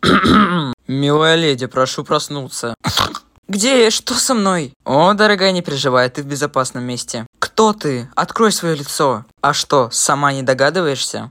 Милая леди, прошу проснуться. Где я? Что со мной? О, дорогая, не переживай, ты в безопасном месте. Кто ты? Открой свое лицо. А что, сама не догадываешься?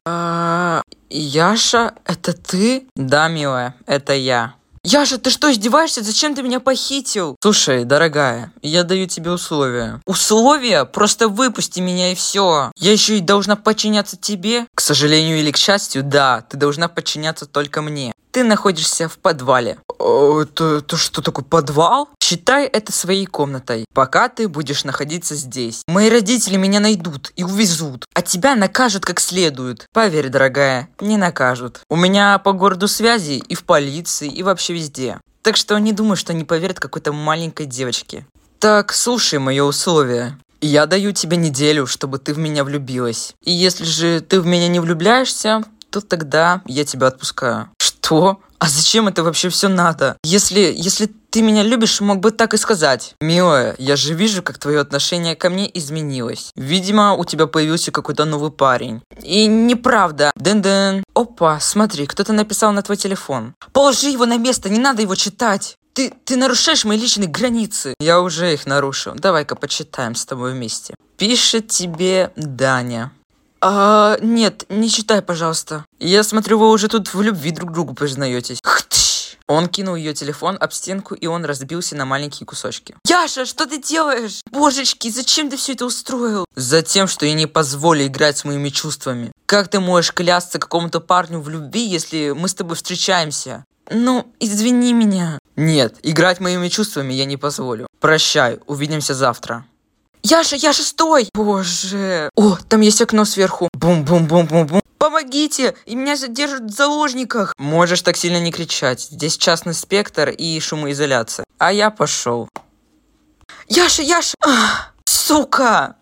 Яша, это ты? Да, милая, это я. Яша, ты что, издеваешься? Зачем ты меня похитил? Слушай, дорогая, я даю тебе условия. Условия? Просто выпусти меня и все. Я еще и должна подчиняться тебе? К сожалению или к счастью, да, ты должна подчиняться только мне. Ты находишься в подвале. Это что такое подвал? Считай это своей комнатой, пока ты будешь находиться здесь. Мои родители меня найдут и увезут, а тебя накажут как следует. Поверь, дорогая, не накажут. У меня по городу связи и в полиции, и вообще везде. Так что не думай, что не поверят какой-то маленькой девочке. Так, слушай мое условие. Я даю тебе неделю, чтобы ты в меня влюбилась. И если же ты в меня не влюбляешься, то тогда я тебя отпускаю. Что? А зачем это вообще все надо? Если ты меня любишь, мог бы так и сказать. Милая, я же вижу, как твое отношение ко мне изменилось. Видимо, у тебя появился какой-то новый парень. И неправда. Дэн-дэн. Опа, смотри, кто-то написал на твой телефон. Положи его на место, не надо его читать. Ты нарушаешь мои личные границы. Я уже их нарушил. Давай-ка почитаем с тобой вместе. Пишет тебе Даня. Нет, не читай, пожалуйста. Я смотрю, вы уже тут в любви друг другу признаетесь. Он кинул ее телефон об стенку, и он разбился на маленькие кусочки. Яша, что ты делаешь? Божечки, зачем ты все это устроил? Затем, что я не позволю играть с моими чувствами. Как ты можешь клясться какому-то парню в любви, если мы с тобой встречаемся? Ну, извини меня. Нет, играть моими чувствами я не позволю. Прощай, увидимся завтра. Яша, стой! Боже. О, там есть окно сверху. Бум-бум-бум-бум-бум. Помогите! И меня задержат в заложниках. Можешь так сильно не кричать. Здесь частный спектр и шумоизоляция. А я пошел. Яша! Сука!